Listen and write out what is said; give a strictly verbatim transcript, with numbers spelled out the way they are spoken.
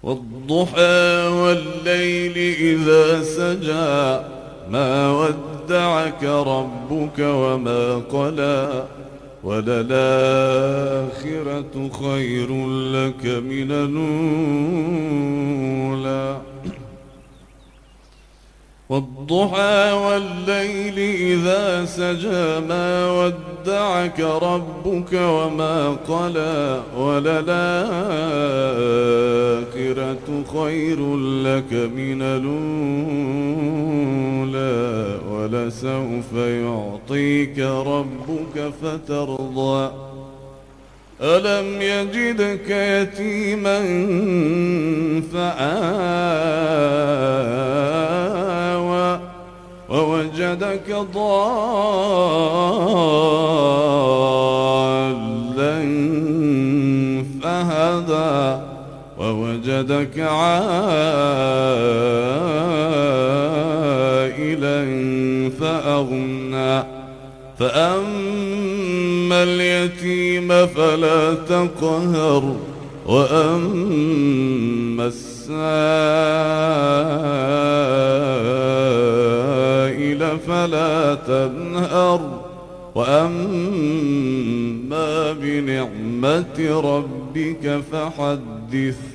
والضحى والليل إذا سجى ما ودعك ربك وما قلى وللآخرة خير لك من الأولى والضحى والليل إذا سجى ما ودعك ربك وما قلى وللآخرة خير لك من الأولى ولسوف يعطيك ربك فترضى ألم يجدك يتيما فآوى ووجدك ضالا فهدى ووجدك عائلا فأغنى فأما اليتيم فلا تقهر وأما السائل فلا تنهر وأما بنعمة ربك فحدث